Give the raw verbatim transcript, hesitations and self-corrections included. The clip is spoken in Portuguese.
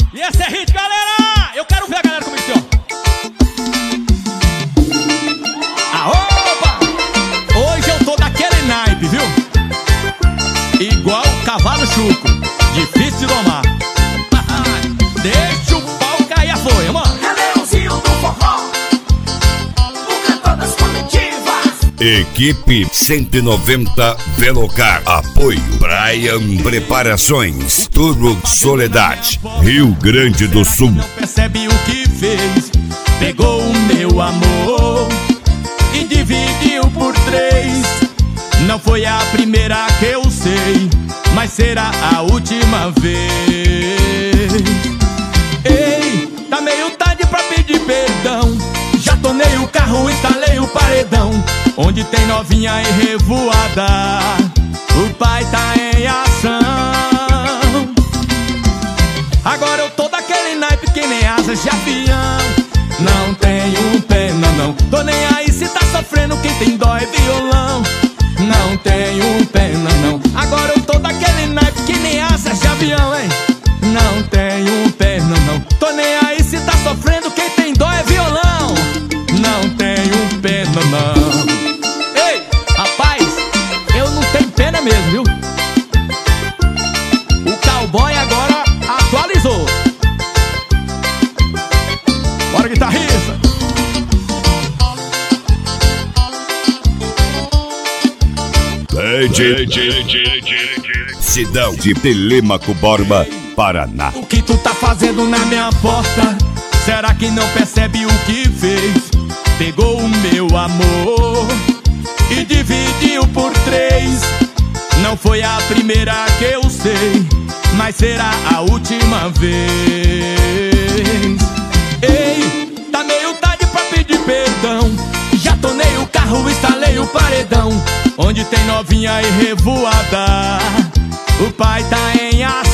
E esse é hit, galera! Eu quero ver a galera comigo aqui, ó. Ah, opa! Hoje eu tô daquele naipe, viu? Igual cavalo chuco, difícil de domar. Deixa o pau cair a folha, mano. É Leãozinho do forró, o cantor das comitivas. Equipe cento e noventa Velocar. Apoio Brian Preparações. Turbo Soledade, Rio Grande do Sul. Não percebe o que fez. Pegou o meu amor e dividiu por três. Não foi a primeira que eu sei, mas será a última vez. Ei, tá meio tarde pra pedir perdão. Já tornei o carro, instalei o paredão. Onde tem novinha e revoada, o pai tá em ação. Agora eu tô daquele naipe que nem asas de avião. Não tenho pena não, tô nem aí se tá sofrendo. Quem tem dó é violão. Não tenho pena não, agora eu tô daquele naipe que nem asas de avião, hein. Não tenho pena não, tô nem aí se tá sofrendo. Quem tem dó é violão. Não tenho pena não. Ei, rapaz, eu não tenho pena mesmo, viu? O cowboy agora atualizou. Bora, guitarrista. Cidão de Telêmaco Borba, Paraná. O que tu tá fazendo na minha porta? Será que não percebe o que fez? Pegou o meu amor e dividiu por três. Não foi a primeira que eu sei, mas será a última vez. Ei, tá meio tarde pra pedir perdão. Já tornei o carro, instalei o paredão. Onde tem novinha e revoada, o pai tá em ação.